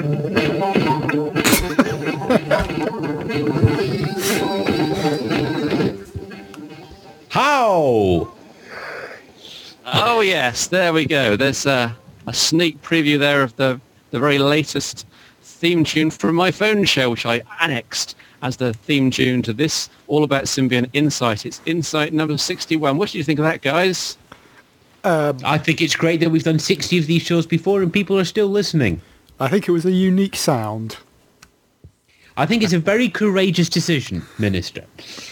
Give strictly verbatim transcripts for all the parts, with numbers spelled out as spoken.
How? Oh yes, there we go. There's a, a sneak preview there of the, the very latest theme tune from my phone show, which I annexed as the theme tune to this All About Symbian Insight. It's Insight number sixty-one. What do you think of that, guys? Um, I think it's great that we've done sixty of these shows before and people are still listening. I think it was a unique sound. I think it's a very courageous decision, Minister.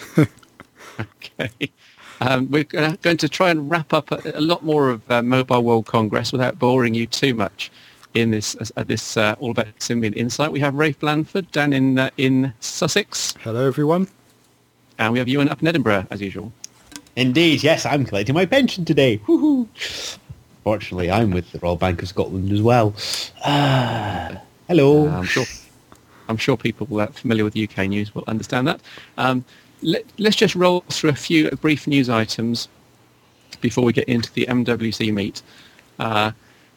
Okay. Um, we're going to try and wrap up a, a lot more of uh, Mobile World Congress without boring you too much in this uh, this uh, All About Symbian Insight. We have Rafe Blandford down in uh, in Sussex. Hello, everyone. And we have Ewan up in Edinburgh, as usual. Indeed, yes, I'm collecting my pension today. Woohoo! Fortunately, I'm with the Royal Bank of Scotland as well. Ah, hello. Uh, I'm sure. I'm sure people uh, familiar with U K news will understand that. Um, let, let's just roll through a few brief news items before we get into the M W C meet. Uh,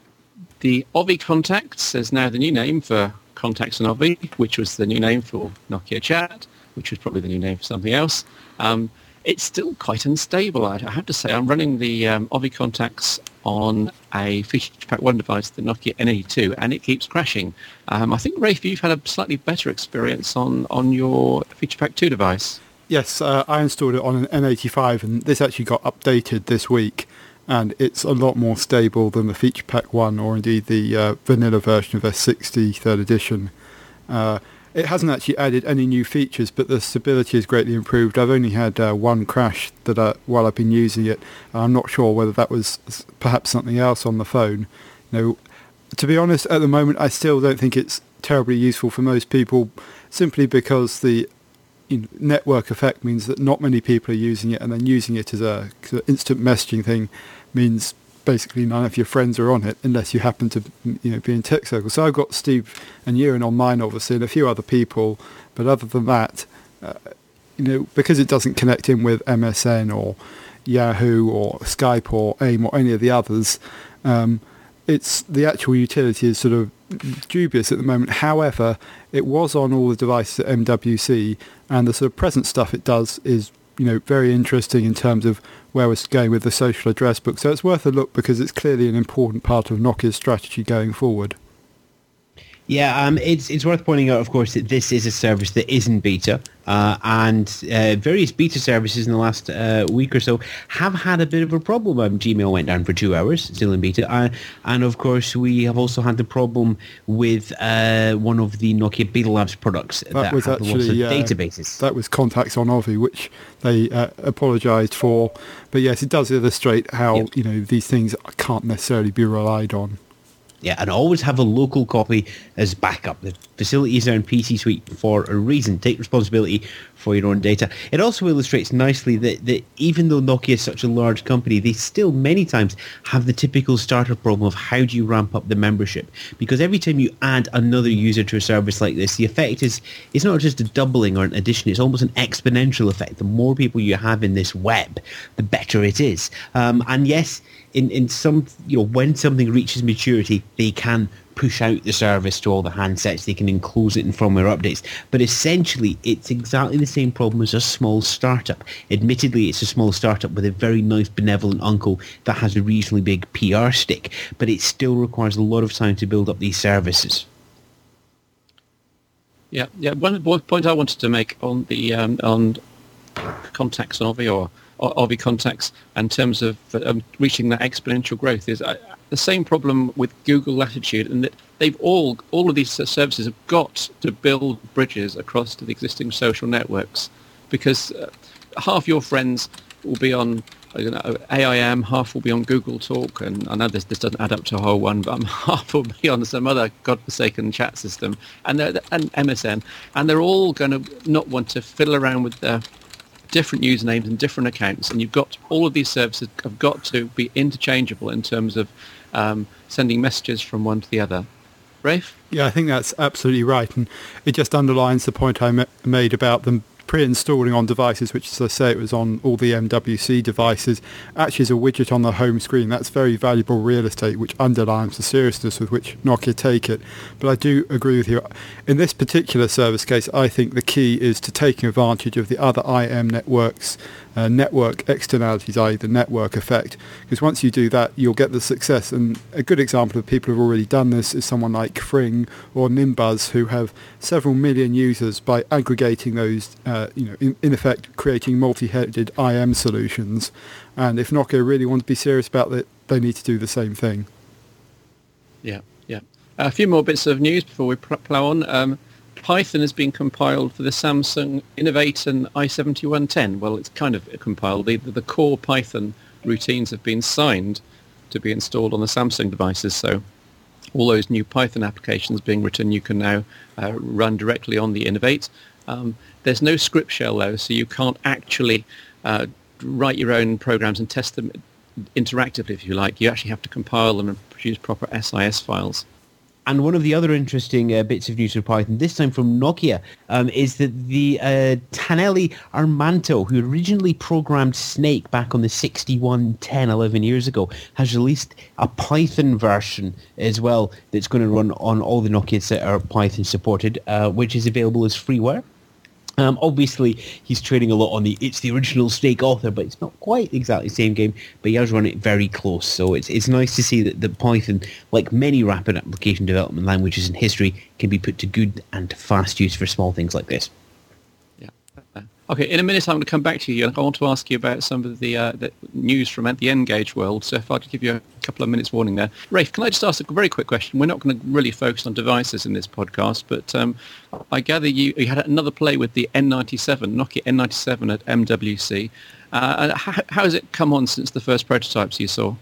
the Ovi Contacts is now the new name for Contacts and Ovi, which was the new name for Nokia Chat, which was probably the new name for something else. Um, it's still quite unstable, I have to say. I'm running the um, Ovi Contacts on a FeaturePack one device, the Nokia N eighty-two, and it keeps crashing. Um, I think, Rafe, you've had a slightly better experience on, on your FeaturePack two device. Yes, uh, I installed it on an N eighty-five, and this actually got updated this week, and it's a lot more stable than the FeaturePack one, or indeed the uh, vanilla version of S sixty third edition. Uh, it hasn't actually added any new features, but the stability has greatly improved. I've only had uh, one crash that I, while I've been using it. I'm not sure whether that was perhaps something else on the phone. You know, to be honest, at the moment, I still don't think it's terribly useful for most people, simply because the you know, network effect means that not many people are using it, and then using it as a sort of instant messaging thing means basically none of your friends are on it unless you happen to you know be in tech circles. So I've got Steve and Ewan on mine, obviously, and a few other people, but other than that, uh, you know, because it doesn't connect in with M S N or Yahoo or Skype or AIM or any of the others, um, it's the actual utility is sort of dubious at the moment. However, it was on all the devices at M W C, and the sort of present stuff it does is you know very interesting in terms of where we're going with the social address book. So it's worth a look because it's clearly an important part of Nokia's strategy going forward. Yeah, um, it's it's worth pointing out, of course, that this is a service that isn't beta, uh, and uh, various beta services in the last uh, week or so have had a bit of a problem. Um, Gmail went down for two hours, still in beta, uh, and of course we have also had the problem with uh, one of the Nokia Beta Labs products that, that was had lots of actually, uh, databases. That was Contacts on Ovi, which they uh, apologised for. But yes, it does illustrate how Yep. you know these things can't necessarily be relied on. Yeah, and always have a local copy as backup. The facilities are in P C Suite for a reason. Take responsibility for your own data. It also illustrates nicely that, that even though Nokia is such a large company, they still many times have the typical starter problem of how do you ramp up the membership? Because every time you add another user to a service like this, the effect is it's not just a doubling or an addition, it's almost an exponential effect. The more people you have in this web, the better it is. Um, and yes, in, in some, you know, when something reaches maturity, they can push out the service to all the handsets. They can enclose it in firmware updates. But essentially, it's exactly the same problem as a small startup. Admittedly, it's a small startup with a very nice benevolent uncle that has a reasonably big P R stick, but it still requires a lot of time to build up these services. Yeah, yeah. One, one point I wanted to make on the um, on Contacts on Ovi or, or Ovi Contacts in terms of um, reaching that exponential growth is uh, the same problem with Google Latitude, and that they've all all of these services have got to build bridges across to the existing social networks, because uh, half your friends will be on you know, A I M, half will be on Google Talk, and I know this, this doesn't add up to a whole one, but um, half will be on some other godforsaken chat system, and, and M S N, and they're all going to not want to fiddle around with their different usernames and different accounts, and you've got all of these services have got to be interchangeable in terms of um, sending messages from one to the other. Rafe? Yeah, I think that's absolutely right, and it just underlines the point I ma- made about them pre-installing on devices, which, as I say, it was on all the M W C devices, actually is a widget on the home screen. That's very valuable real estate, which underlines the seriousness with which Nokia take it. But I do agree with you. In this particular service case, I think the key is to taking advantage of the other I M networks, uh, network externalities, that is the network effect. Because once you do that, you'll get the success. And a good example of people who have already done this is someone like Fring or Nimbuzz, who have several million users by aggregating those, uh, you know, in, in effect creating multi-headed I M solutions. And if Nokia really want to be serious about it, they need to do the same thing. Yeah, yeah. A few more bits of news before we plough on. Um, Python has been compiled for the Samsung Innovate and i seventy-one ten. Well, it's kind of compiled. The, the core Python routines have been signed to be installed on the Samsung devices, so all those new Python applications being written, you can now uh, run directly on the Innovate. Um, there's no script shell, though, so you can't actually uh, write your own programs and test them interactively, if you like. You actually have to compile them and produce proper S I S files. And one of the other interesting uh, bits of news for Python, this time from Nokia, um, is that the uh, Taneli Armanto, who originally programmed Snake back on the sixty-one ten eleven years ago, has released a Python version as well that's going to run on all the Nokias that are Python supported, uh, which is available as freeware. Um, obviously, he's trading a lot on the it's the original Snake author, but it's not quite exactly the same game, but he has run it very close. So it's it's nice to see that, that Python, like many rapid application development languages in history, can be put to good and fast use for small things like this. Yeah. Okay, in a minute I'm going to come back to you. I want to ask you about some of the, uh, the news from the N-Gage world, so if I could give you a couple of minutes warning there. Rafe, can I just ask a very quick question? We're not going to really focus on devices in this podcast, but um, I gather you, you had another play with the N ninety-seven, Nokia N ninety-seven at M W C. Uh, how, how has it come on since the first prototypes you saw?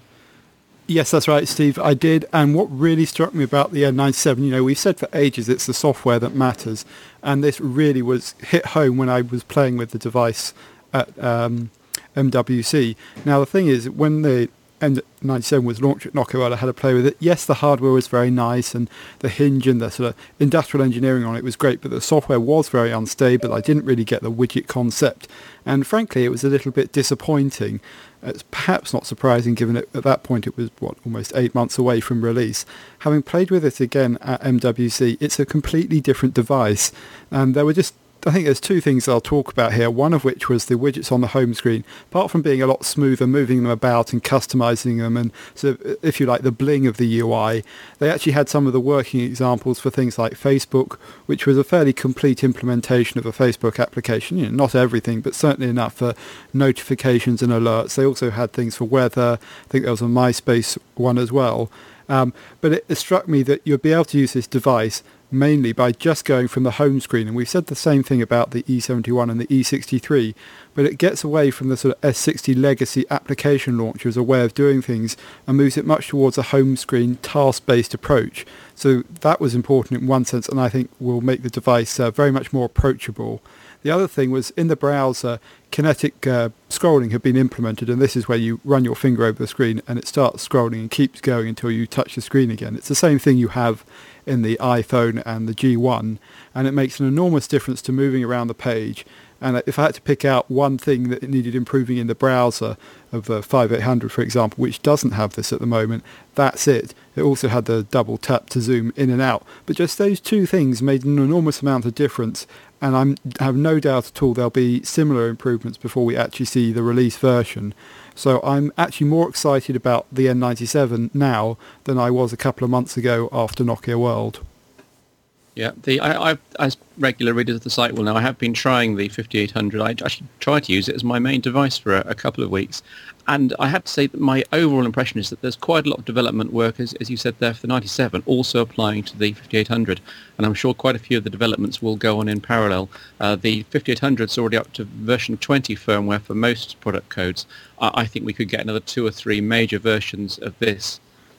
Yes, that's right, Steve. I did. And what really struck me about the N ninety-seven, you know, we've said for ages it's the software that matters. And this really was hit home when I was playing with the device at um, M W C. Now, the thing is, when the N ninety-seven was launched at Nokia World, I had to play with it. Yes, the hardware was very nice and the hinge and the sort of industrial engineering on it was great, but the software was very unstable. I didn't really get the widget concept. And frankly, it was a little bit disappointing. It's perhaps not surprising given that at that point it was, what, almost eight months away from release. Having played with it again at M W C, it's a completely different device. And there were just, I think there's two things I'll talk about here, one of which was the widgets on the home screen. Apart from being a lot smoother, moving them about and customizing them and, so if you like, the bling of the U I, they actually had some of the working examples for things like Facebook, which was a fairly complete implementation of a Facebook application. You know, not everything, but certainly enough for notifications and alerts. They also had things for weather. I think there was a MySpace one as well. Um, but it, it struck me that you'd be able to use this device mainly by just going from the home screen. And we've said the same thing about the E seventy-one and the E sixty-three, but it gets away from the sort of S sixty legacy application launcher as a way of doing things and moves it much towards a home screen task-based approach. So that was important in one sense, and I think will make the device uh, very much more approachable. The other thing was in the browser, kinetic uh, scrolling had been implemented, and this is where you run your finger over the screen and it starts scrolling and keeps going until you touch the screen again. It's the same thing you have in the iPhone and the G one, and it makes an enormous difference to moving around the page. And if I had to pick out one thing that needed improving in the browser of the five eight hundred, for example, which doesn't have this at the moment, that's it. It also had the double tap to zoom in and out. But just those two things made an enormous amount of difference, and I'm, I have no doubt at all there'll be similar improvements before we actually see the release version. So I'm actually more excited about the N ninety-seven now than I was a couple of months ago after Nokia World. Yeah, the I, I, as regular readers of the site will know, I have been trying the fifty-eight hundred. I actually tried to use it as my main device for a, a couple of weeks. And I have to say that my overall impression is that there's quite a lot of development work, as, as you said there, for the ninety-seven, also applying to the fifty-eight hundred. And I'm sure quite a few of the developments will go on in parallel. Uh, the fifty-eight hundred is already up to version twenty firmware for most product codes. I, I think we could get another two or three major versions of this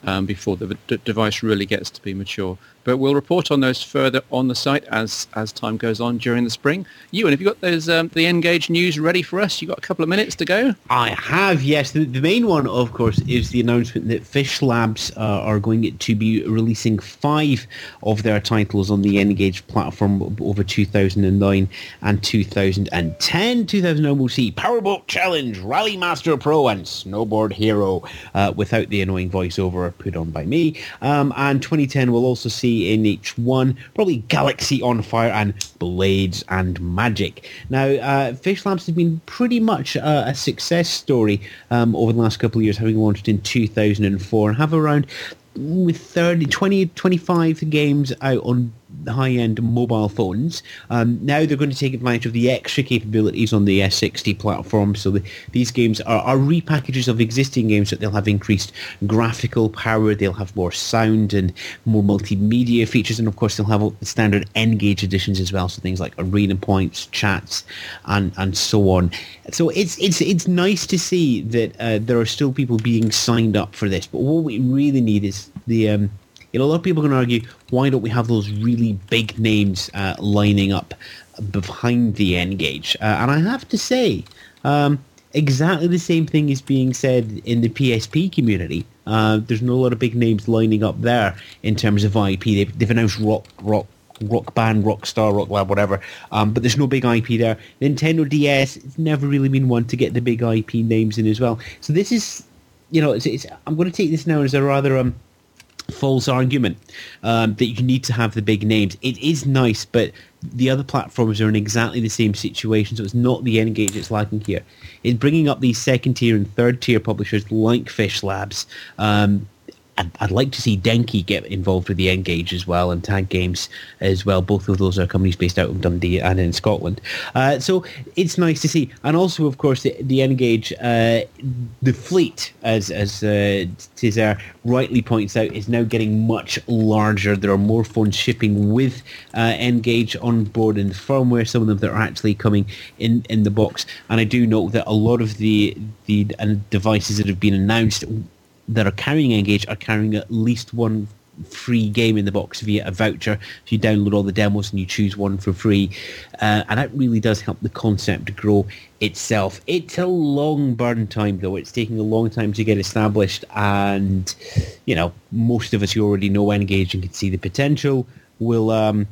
um, before the d- device really gets to be mature. But we'll report on those further on the site as as time goes on during the spring. Ewan, have you got those um, the N-Gage news ready for us? You got a couple of minutes to go? I have, yes. The, the main one, of course, is the announcement that Fish Labs uh, are going to be releasing five of their titles on the N-Gage platform over two thousand nine and two thousand ten. two thousand nine will see Powerboat Challenge, Rally Master Pro, and Snowboard Hero, uh, without the annoying voiceover put on by me. Um, and twenty ten will also see in each one probably Galaxy on Fire and Blades and Magic. Now, uh, Fish Labs has been pretty much uh, a success story um, over the last couple of years, having launched in two thousand four and have around with thirty, twenty, twenty-five games out on high-end mobile phones. Um, now they're going to take advantage of the extra capabilities on the S sixty platform. So the, these games are, are repackages of existing games that they'll have increased graphical power, they'll have more sound and more multimedia features, and of course they'll have the standard N-Gage editions as well, so things like arena points, chats, and, and so on. So it's it's it's nice to see that uh, there are still people being signed up for this, but what we really need is the... Um, You know, a lot of people can argue, why don't we have those really big names uh, lining up behind the N-Gage? Uh, and I have to say, um, exactly the same thing is being said in the P S P community. Uh, there's not a lot of big names lining up there in terms of I P. They've, they've announced Rock, Rock, Rock Band, Rockstar, Rock Lab, whatever, um, but there's no big I P there. Nintendo D S, it's never really been one to get the big I P names in as well. So this is, you know, it's, it's, I'm going to take this now as a rather... Um, false argument um, that you need to have the big names. It is nice, but the other platforms are in exactly the same situation, so it's not the N-Gage that's lacking here. It's bringing up these second-tier and third-tier publishers like Fish Labs. Um, I'd, I'd like to see Denki get involved with the N-Gage as well, and Tag Games as well. Both of those are companies based out of Dundee and in Scotland. Uh, so it's nice to see. And also, of course, the, the N-Gage, uh, the fleet, as as uh, Tizer rightly points out, is now getting much larger. There are more phones shipping with uh, N-Gage on board in the firmware, some of them that are actually coming in, in the box. And I do note that a lot of the, the uh, devices that have been announced that are carrying N-Gage are carrying at least one free game in the box via a voucher. If you download all the demos and you choose one for free, uh, and that really does help the concept grow itself. It's a long burn time, though. It's taking a long time to get established, and you know, most of us who already know N-Gage and can see the potential will um,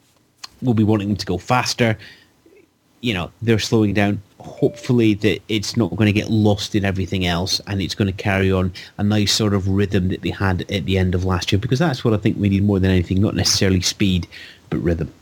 will be wanting them to go faster. You know, they're slowing down. Hopefully that it's not going to get lost in everything else, and it's going to carry on a nice sort of rhythm that they had at the end of last year, because that's what I think we need more than anything, not necessarily speed, but rhythm.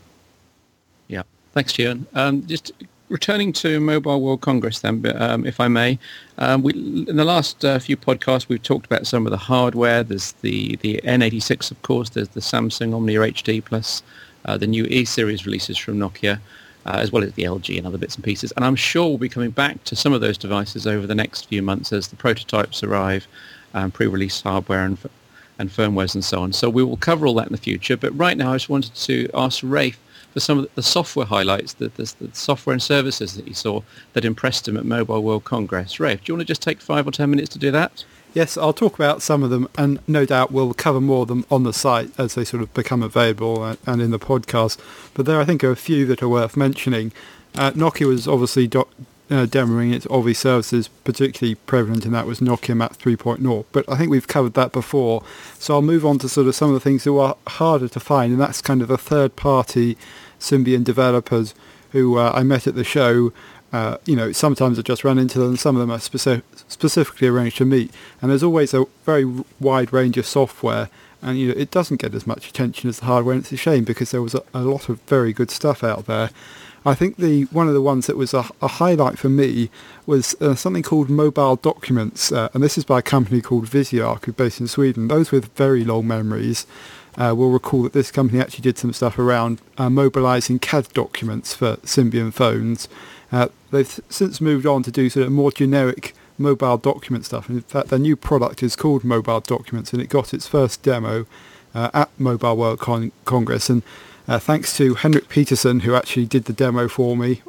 Yeah, thanks, Ewan. Um, just returning to Mobile World Congress then, um, if I may. Um, we, in the last uh, few podcasts, we've talked about some of the hardware. There's the, the N eighty-six, of course. There's the Samsung Omnia H D Plus, uh, the new E-Series releases from Nokia, Uh, as well as the L G and other bits and pieces. And I'm sure we'll be coming back to some of those devices over the next few months as the prototypes arrive, um, pre-release hardware and, and firmwares and so on. So we will cover all that in the future. But right now I just wanted to ask Rafe for some of the software highlights, the, the, the software and services that he saw that impressed him at Mobile World Congress. Rafe, do you want to just take five or ten minutes to do that? Yes, I'll talk about some of them, and no doubt we'll cover more of them on the site as they sort of become available and, and in the podcast. But there, I think, are a few that are worth mentioning. Uh, Nokia was obviously do- uh, demoing its O V services, particularly prevalent in that was Nokia M A P three point oh. But I think we've covered that before, so I'll move on to sort of some of the things that are harder to find, and that's kind of the third-party Symbian developers who uh, I met at the show. Uh, you know, sometimes I just run into them, some of them are speci- specifically arranged to meet. And there's always a very wide range of software, and you know, it doesn't get as much attention as the hardware, and it's a shame because there was a, a lot of very good stuff out there. I think the one of the ones that was a, a highlight for me was uh, something called Mobile Documents, uh, and this is by a company called Visiark, who's based in Sweden. Those with very long memories uh, will recall that this company actually did some stuff around uh, mobilising C A D documents for Symbian phones. Uh, they've since moved on to do sort of more generic mobile document stuff. And in fact, their new product is called Mobile Documents, and it got its first demo uh, at Mobile World Con- Congress. And uh, thanks to Henrik Peterson, who actually did the demo for me,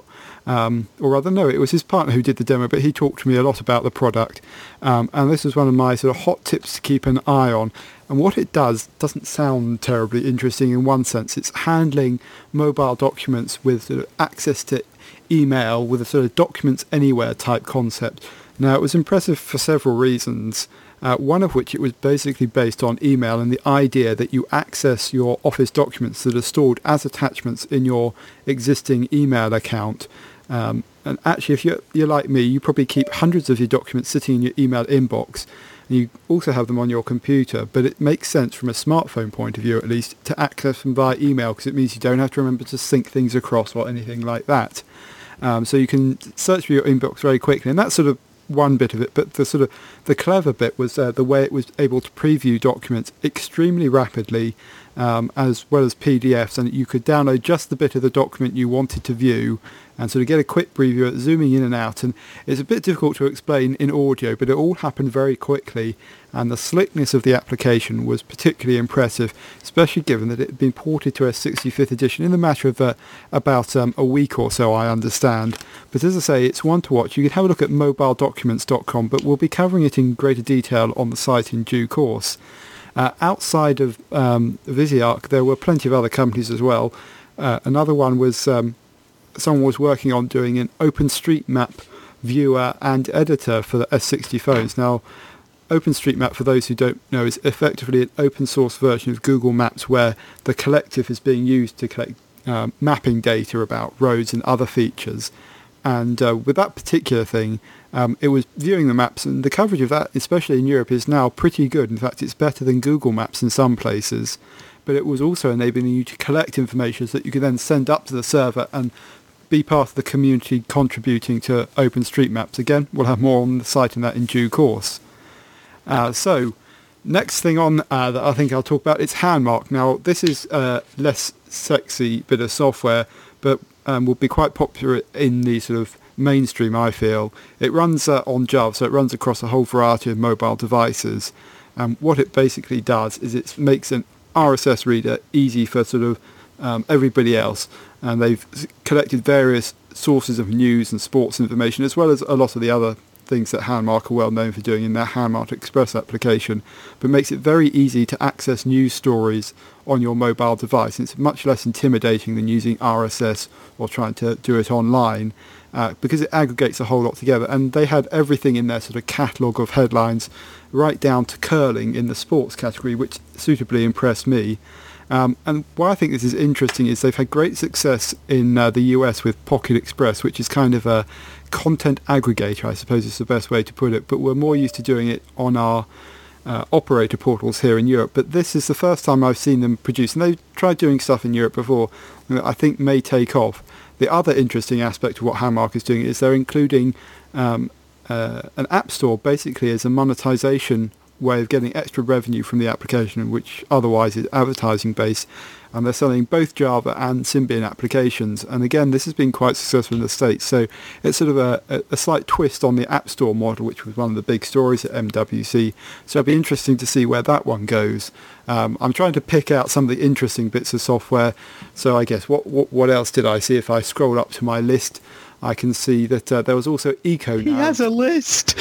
Um, or rather, no, it was his partner who did the demo, but he talked to me a lot about the product. Um, and this was one of my sort of hot tips to keep an eye on. And what it does doesn't sound terribly interesting in one sense. It's handling mobile documents with sort of access to email with a sort of documents anywhere type concept. Now, it was impressive for several reasons. Uh, one of which it was basically based on email and the idea that you access your Office documents that are stored as attachments in your existing email account. Um, and actually, if you're, you're like me, you probably keep hundreds of your documents sitting in your email inbox, and you also have them on your computer. But it makes sense from a smartphone point of view, at least, to access them via email, because it means you don't have to remember to sync things across or anything like that. Um, so you can search for your inbox very quickly, and that's sort of one bit of it, but the sort of the clever bit was uh, the way it was able to preview documents extremely rapidly, um, as well as P D Fs, and you could download just the bit of the document you wanted to view and sort of get a quick preview at zooming in and out. And it's a bit difficult to explain in audio, but it all happened very quickly, and the slickness of the application was particularly impressive, especially given that it had been ported to a sixty-fifth edition in the matter of uh, about um, a week or so, I understand. But as I say, it's one to watch. You can have a look at mobile documents dot com, but we'll be covering it in greater detail on the site in due course. Uh, outside of um, Viziark, there were plenty of other companies as well. Uh, another one was um, someone was working on doing an OpenStreetMap viewer and editor for the S sixty phones. Now, OpenStreetMap, for those who don't know, is effectively an open source version of Google Maps where the collective is being used to collect uh, mapping data about roads and other features. And uh, with that particular thing, um, it was viewing the maps, and the coverage of that, especially in Europe, is now pretty good. In fact, it's better than Google Maps in some places. But it was also enabling you to collect information so that you could then send up to the server and be part of the community contributing to OpenStreetMaps. Again, we'll have more on the site on that in due course. Uh, so, next thing on uh, that I think I'll talk about is Handmark. Now, this is a less sexy bit of software, but um, will be quite popular in the sort of mainstream, I feel. It runs uh, on Java, so it runs across a whole variety of mobile devices. And what it basically does is it makes an R S S reader easy for sort of um, everybody else. And they've collected various sources of news and sports information, as well as a lot of the other things that Handmark are well known for doing in their Handmark Express application, but makes it very easy to access news stories on your mobile device. It's much less intimidating than using R S S or trying to do it online, uh, because it aggregates a whole lot together. And they had everything in their sort of catalogue of headlines, right down to curling in the sports category, which suitably impressed me. Um, and why I think this is interesting is they've had great success in uh, the U S with Pocket Express, which is kind of a content aggregator, I suppose is the best way to put it, but we're more used to doing it on our uh, operator portals here in Europe. But this is the first time I've seen them produce, and they've tried doing stuff in Europe before that I think may take off. The other interesting aspect of what Handmark is doing is they're including um, uh, an app store basically as a monetization way of getting extra revenue from the application, which otherwise is advertising based, and they're selling both Java and Symbian applications. And again, this has been quite successful in the States, so it's sort of a, a, a slight twist on the App Store model, which was one of the big stories at M W C, so it'll be interesting to see where that one goes. Um, I'm trying to pick out some of the interesting bits of software, so I guess what, what, what else did I see? If I scroll up to my list, I can see that uh, there was also EcoNav. He has a list!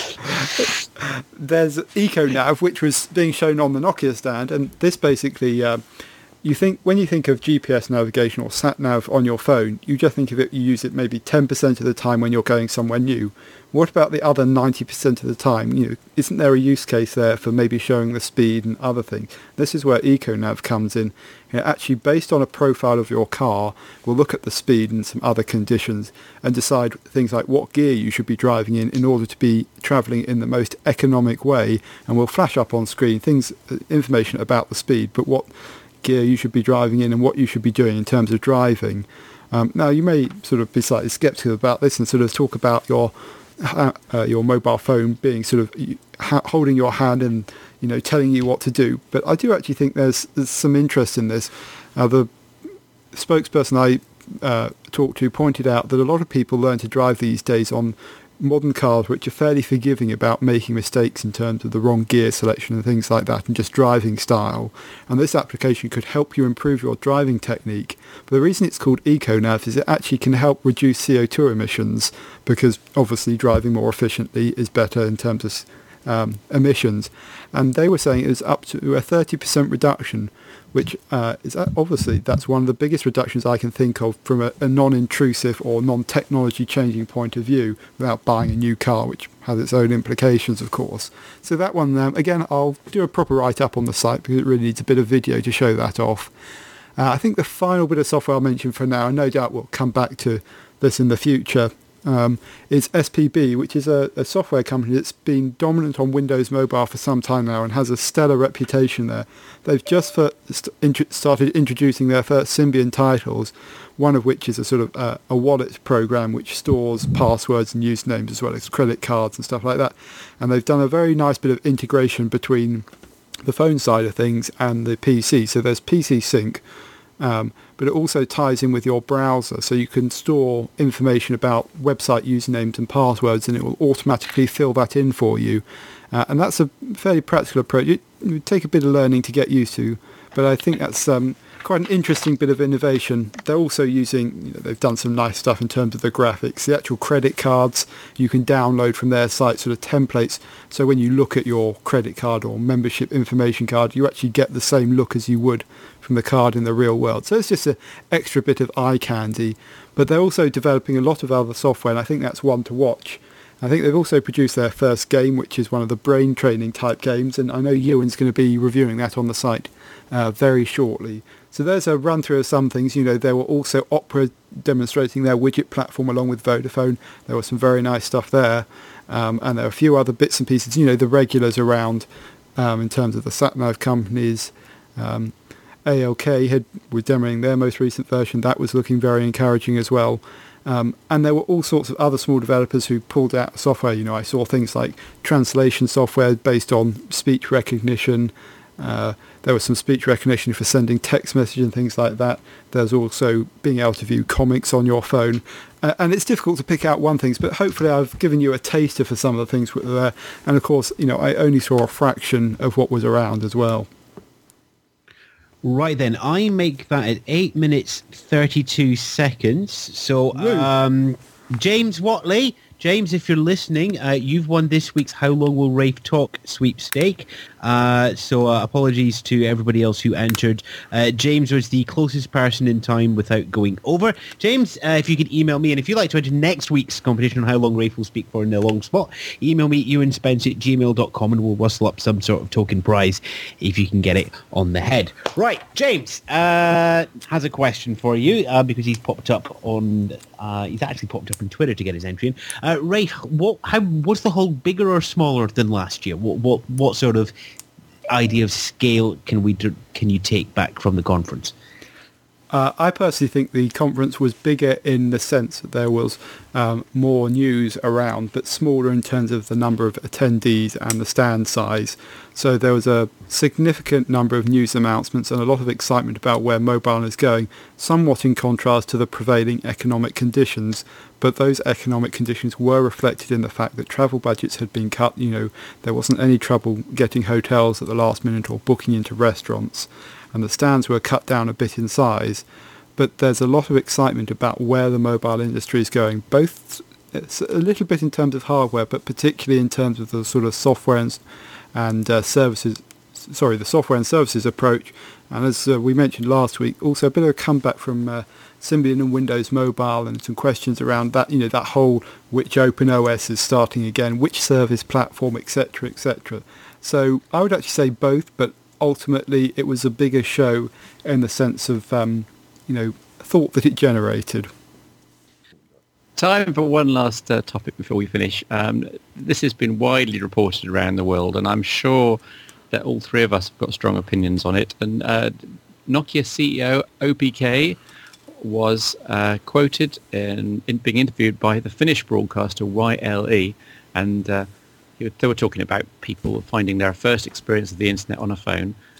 There's EcoNav, which was being shown on the Nokia stand, and this basically, uh, you think when you think of G P S navigation or sat-nav on your phone, you just think of it, you use it maybe ten percent of the time when you're going somewhere new. What about the other ninety percent of the time? You know, isn't there a use case there for maybe showing the speed and other things? This is where EcoNav comes in. It actually, based on a profile of your car, will look at the speed and some other conditions and decide things like what gear you should be driving in in order to be travelling in the most economic way, and will flash up on screen things, information about the speed, but what gear you should be driving in and what you should be doing in terms of driving. Um, now, you may sort of be slightly sceptical about this and sort of talk about your uh, uh, your mobile phone being sort of ha- holding your hand and, you know, telling you what to do. But I do actually think there's, there's some interest in this. Uh, the spokesperson I uh, talked to pointed out that a lot of people learn to drive these days on modern cars which are fairly forgiving about making mistakes in terms of the wrong gear selection and things like that, and just driving style. And this application could help you improve your driving technique. But the reason it's called EcoNav is it actually can help reduce C O two emissions, because obviously driving more efficiently is better in terms of um, emissions. And they were saying it was up to a thirty percent reduction, which uh, is obviously, that's one of the biggest reductions I can think of from a, a non-intrusive or non-technology changing point of view without buying a new car, which has its own implications, of course. So that one, um, again, I'll do a proper write-up on the site because it really needs a bit of video to show that off. Uh, I think the final bit of software I'll mention for now, and no doubt we'll come back to this in the future, Um, is S P B, which is a, a software company that's been dominant on Windows Mobile for some time now and has a stellar reputation there. They've just for, st- int- started introducing their first Symbian titles, one of which is a sort of uh, a wallet program which stores passwords and usernames as well as credit cards and stuff like that. And they've done a very nice bit of integration between the phone side of things and the P C. So there's P C Sync, Um, but it also ties in with your browser, so you can store information about website usernames and passwords, and it will automatically fill that in for you. Uh, and that's a fairly practical approach. It, it would take a bit of learning to get used to, but I think that's um, quite an interesting bit of innovation. They're also using, you know, they've done some nice stuff in terms of the graphics. The actual credit cards you can download from their site, sort of templates, so when you look at your credit card or membership information card, you actually get the same look as you would from the card in the real world. So it's just an extra bit of eye candy. But they're also developing a lot of other software, and I think that's one to watch. I think they've also produced their first game, which is one of the brain training type games, and I know Ewan's going to be reviewing that on the site uh, very shortly. So there's a run through of some things. You know, there were also Opera demonstrating their widget platform along with Vodafone. There was some very nice stuff there. Um, and there are a few other bits and pieces, you know, the regulars around um, in terms of the sat-nav companies. Um, A L K had were demoing their most recent version. That was looking very encouraging as well. Um, and there were all sorts of other small developers who pulled out software. You know, I saw things like translation software based on speech recognition. Uh, there was some speech recognition for sending text messages and things like that. There's also being able to view comics on your phone. Uh, and it's difficult to pick out one thing, but hopefully I've given you a taster for some of the things that were there. And of course, you know, I only saw a fraction of what was around as well. Right then, I make that at eight minutes thirty-two seconds. So, um, James Watley, James, if you're listening, uh, you've won this week's How Long Will Rafe Talk sweepstake. Uh, so uh, apologies to everybody else who entered. Uh, James was the closest person in time without going over. James, uh, if you could email me, and if you'd like to enter next week's competition on How Long Rafe will speak for in the long spot, email me at ewan spence at gmail dot com and we'll rustle up some sort of token prize if you can get it on the head. Right, James uh, has a question for you uh, because he's popped up on, uh, he's actually popped up on Twitter to get his entry in. Uh, Rafe, what, how, was the hall bigger or smaller than last year? What, what, what sort of idea of scale can we do, can you take back from the conference? Uh, I personally think the conference was bigger in the sense that there was um, more news around, but smaller in terms of the number of attendees and the stand size. So there was a significant number of news announcements and a lot of excitement about where mobile is going, somewhat in contrast to the prevailing economic conditions. But those economic conditions were reflected in the fact that travel budgets had been cut. You know, there wasn't any trouble getting hotels at the last minute or booking into restaurants. And the stands were cut down a bit in size, but there's a lot of excitement about where the mobile industry is going, both it's a little bit in terms of hardware, but particularly in terms of the sort of software and, and uh, services, sorry, the software and services approach. And as uh, we mentioned last week, also a bit of a comeback from uh, Symbian and Windows Mobile, and some questions around that, you know, that whole which open O S is starting again, which service platform, et cetera, et cetera. So I would actually say both, but ultimately it was a bigger show in the sense of, um, you know, thought that it generated. Time for one last uh, topic before we finish. Um, this has been widely reported around the world, and I'm sure that all three of us have got strong opinions on it. And uh, Nokia C E O O P K was uh, quoted in, in being interviewed by the Finnish broadcaster Y L E, and uh, they were talking about people finding their first experience of the internet on a phone,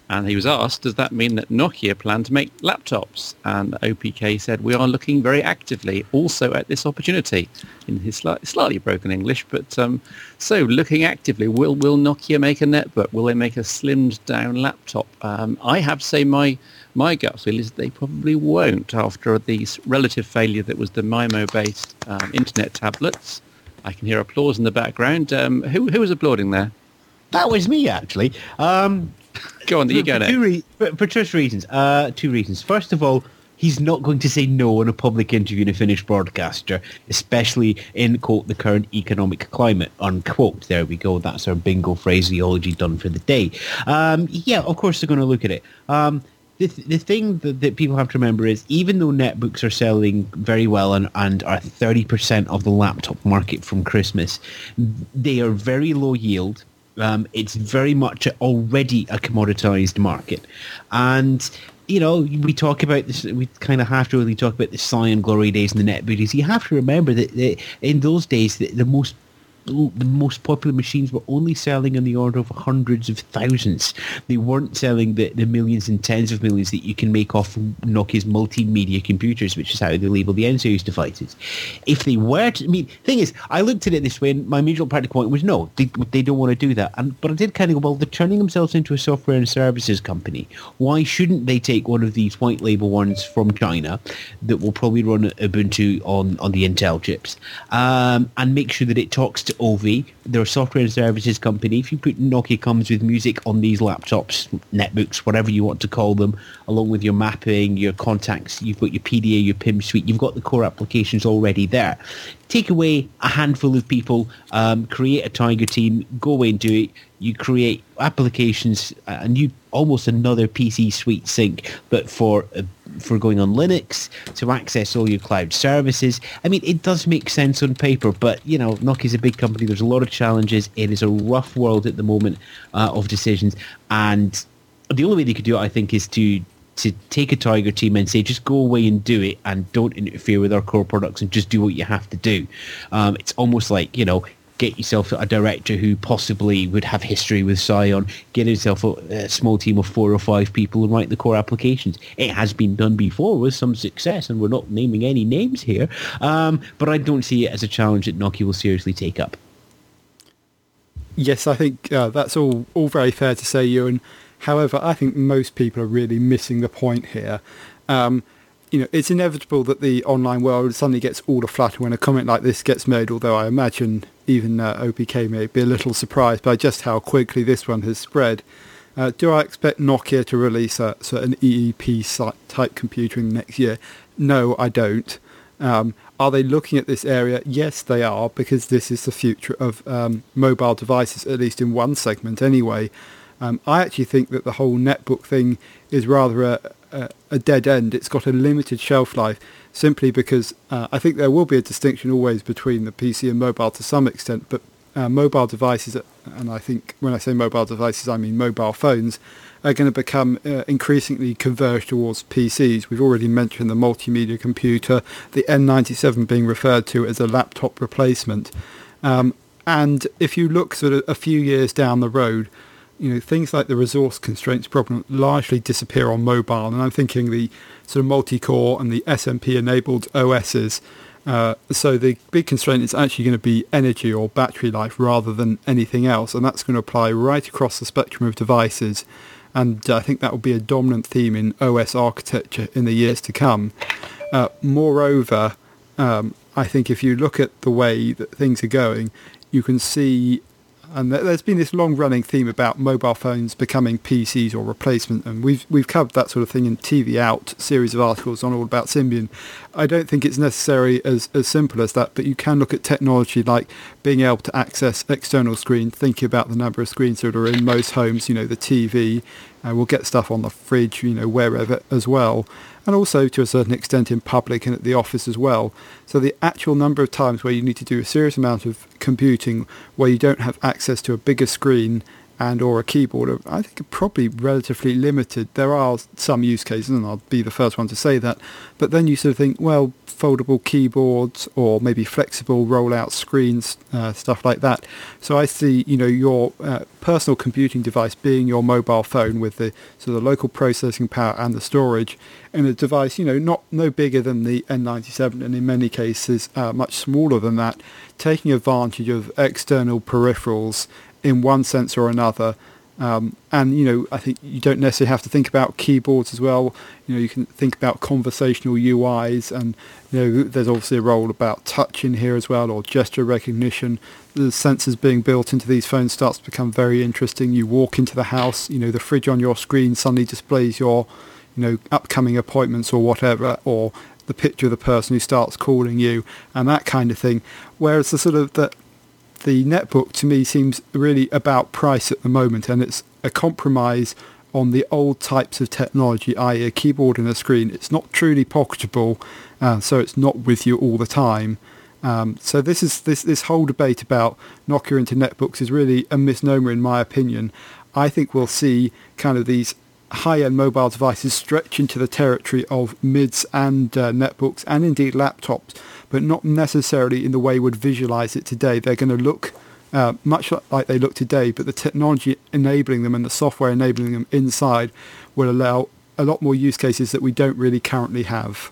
And he was asked, does that mean that Nokia plan to make laptops? And O P K said, we are looking very actively also at this opportunity, in his sli- slightly broken English. But um, so looking actively, will will Nokia make a netbook? Will they make a slimmed down laptop? Um, I have to say my, my gut feel is they probably won't after the s- relative failure that was the MIMO-based um, internet tablets. I can hear applause in the background. Um, who, who was applauding there? That was me, actually. Um, Go on, you go for, next. two re- for, for two reasons. Uh, two reasons. First of all, he's not going to say no in a public interview in a Finnish broadcaster, especially in, quote, the current economic climate, unquote. There we go. That's our bingo phraseology done for the day. Um, yeah, of course they're going to look at it. Um, the, th- the thing that, that people have to remember is even though netbooks are selling very well and, and are thirty percent of the laptop market from Christmas, they are very low yield. Um, it's very much already a commoditized market. And, you know, we talk about this, we kind of have to really talk about the Scion glory days in the netbooks. You have to remember that the, in those days, the, the most the most popular machines were only selling in the order of hundreds of thousands. They weren't selling the, the millions and tens of millions that you can make off Nokia's multimedia computers, which is how they label the end series devices. If they were to, I mean, thing is, I looked at it this way, and my immediate practical point was no, they, they don't want to do that. And but I did kind of go, well, they're turning themselves into a software and services company. Why shouldn't they take one of these white label ones from China that will probably run Ubuntu on, on the Intel chips, um, and make sure that it talks to O V, they're a software and services company. If you put Nokia comes with music on these laptops, netbooks, whatever you want to call them, along with your mapping, your contacts, you've got your P D A, your P I M suite, you've got the core applications already there. Take away a handful of people, um, create a Tiger team, go away and do it. You create applications, uh, and you almost another P C suite sync, but for uh, for going on Linux to access all your cloud services. I mean, it does make sense on paper, but you know, Nokia's a big company. There's a lot of challenges. It is a rough world at the moment uh, of decisions, and the only way they could do it, I think, is to to take a Tiger team and say, just go away and do it, and don't interfere with our core products, and just do what you have to do. Um, it's almost like, you know, get yourself a director who possibly would have history with Scion, get yourself a, a small team of four or five people and write the core applications. It has been done before with some success, and we're not naming any names here, um, but I don't see it as a challenge that Nokia will seriously take up. Yes, I think uh, that's all, all very fair to say, Ewan. However, I think most people are really missing the point here. Um, you know, it's inevitable that the online world suddenly gets all aflutter when a comment like this gets made, although I imagine even uh, O P K may be a little surprised by just how quickly this one has spread. Uh, do I expect Nokia to release a, so an E E P type computer in the next year? No, I don't. Um, are they looking at this area? Yes, they are, because this is the future of um, mobile devices, at least in one segment anyway. Um, I actually think that the whole netbook thing is rather a, a, a dead end. It's got a limited shelf life simply because uh, I think there will be a distinction always between the P C and mobile to some extent, but uh, mobile devices, and I think when I say mobile devices I mean mobile phones, are going to become uh, increasingly converged towards P Cs. We've already mentioned the multimedia computer, the N ninety-seven being referred to as a laptop replacement. Um, and if you look sort of a few years down the road, you know, things like the resource constraints problem largely disappear on mobile, and I'm thinking the sort of multi-core and the S M P-enabled O Ss. Uh, so the big constraint is actually going to be energy or battery life rather than anything else, and that's going to apply right across the spectrum of devices. And uh, I think that will be a dominant theme in O S architecture in the years to come. Uh, moreover, um, I think if you look at the way that things are going, you can see, and there's been this long-running theme about mobile phones becoming P Cs or replacement, and we've we've covered that sort of thing in T V Out series of articles on All About Symbian. I don't think it's necessarily as, as simple as that, but you can look at technology like being able to access external screens, thinking about the number of screens that are in most homes, you know, the T V, uh, we'll get stuff on the fridge, you know, wherever as well, and also to a certain extent in public and at the office as well. So the actual number of times where you need to do a serious amount of computing where you don't have access to a bigger screen and or a keyboard are, I think, are probably relatively limited. There are some use cases, and I'll be the first one to say that, but then you sort of think, well, foldable keyboards or maybe flexible roll-out screens, uh, stuff like that. So I see, you know, your uh, personal computing device being your mobile phone with the sort of local processing power and the storage, in a device, you know, not no bigger than the N ninety-seven, and in many cases uh, much smaller than that, taking advantage of external peripherals in one sense or another. Um, and, you know, I think you don't necessarily have to think about keyboards as well. You know, you can think about conversational U Is, and, you know, there's obviously a role about touch in here as well, or gesture recognition. The sensors being built into these phones starts to become very interesting. You walk into the house, you know, the fridge on your screen suddenly displays your, you know, upcoming appointments or whatever, or the picture of the person who starts calling you, and that kind of thing. Whereas the sort of the the netbook to me seems really about price at the moment, and it's a compromise on the old types of technology, that is a keyboard and a screen. It's not truly pocketable, uh, so it's not with you all the time. Um, so this is this this whole debate about Nokia into netbooks is really a misnomer in my opinion. I think we'll see kind of these high-end mobile devices stretch into the territory of mids and uh, netbooks and indeed laptops, but not necessarily in the way we would visualize it today. They're going to look uh, much like they look today, but the technology enabling them and the software enabling them inside will allow a lot more use cases that we don't really currently have.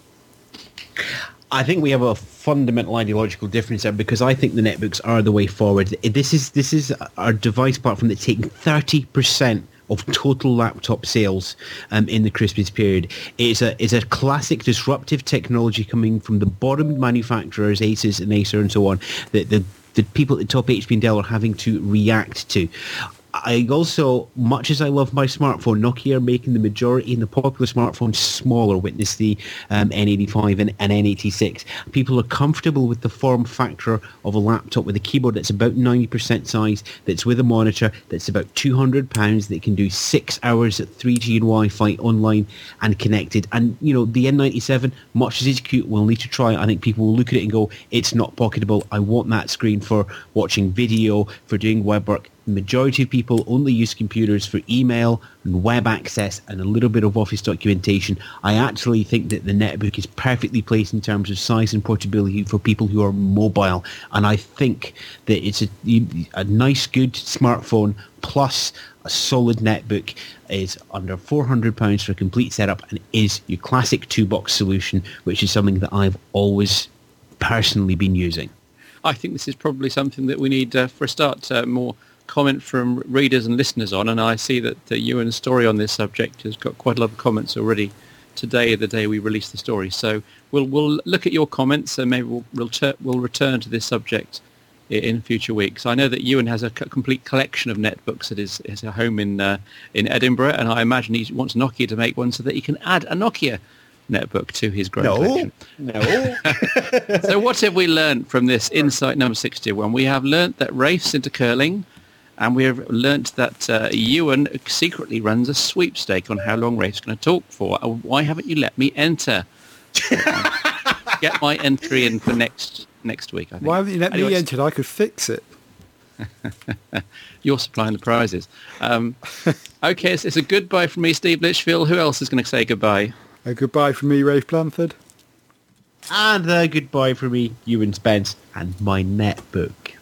I think we have a fundamental ideological difference there, because I think the netbooks are the way forward. This is this is our device platform that's taken thirty percent of total laptop sales um, in the Christmas period. It's a it's a classic disruptive technology coming from the bottom manufacturers, Asus and Acer and so on, that the, the people at the top, H P and Dell, are having to react to. I also, much as I love my smartphone, Nokia are making the majority in the popular smartphones smaller. Witness the um, N eighty-five and, and N eighty-six. People are comfortable with the form factor of a laptop with a keyboard that's about ninety percent size, that's with a monitor, that's about two hundred pounds, that can do six hours at three G and Wi-Fi online and connected. And, you know, the N ninety-seven, much as it's cute, we'll need to try it. I think people will look at it and go, it's not pocketable. I want that screen for watching video, for doing web work. The majority of people only use computers for email and web access and a little bit of office documentation. I actually think that the netbook is perfectly placed in terms of size and portability for people who are mobile. And I think that it's a, a nice, good smartphone plus a solid netbook is under four hundred pounds for a complete setup, and is your classic two-box solution, which is something that I've always personally been using. I think this is probably something that we need, uh, for a start, uh, more comment from readers and listeners on, and I see that uh, Ewan's story on this subject has got quite a lot of comments already today, the day we released the story. So we'll we'll look at your comments, and maybe we'll we'll, ter- we'll return to this subject in, in future weeks. I know that Ewan has a c- complete collection of netbooks at his, his home in uh, in Edinburgh, and I imagine he wants Nokia to make one so that he can add a Nokia netbook to his growing no, collection. No. So what have we learned from this insight number sixty-one? We have learnt that Rafe's into curling, and we have learnt that uh, Ewan secretly runs a sweepstake on how long Rafe's going to talk for. Uh, Why haven't you let me enter? Get my entry in for next next week, I think. Why haven't you let Anyway, me enter? I could fix it. You're supplying the prizes. Um, okay, so it's a goodbye from me, Steve Litchfield. Who else is going to say goodbye? A goodbye from me, Rafe Blanford. And uh, goodbye from me, Ewan Spence, and my netbook.